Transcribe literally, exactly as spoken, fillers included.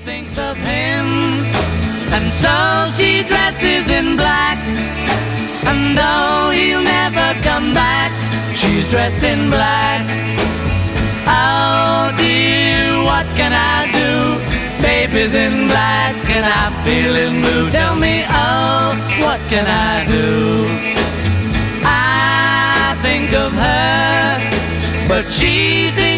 thinks of him, and so she dresses in black. And though he'll never come back, she's dressed in black. Oh dear, what can I do? Baby's in black and I'm feeling blue. Tell me, oh, what can I do? I think of her, but she thinks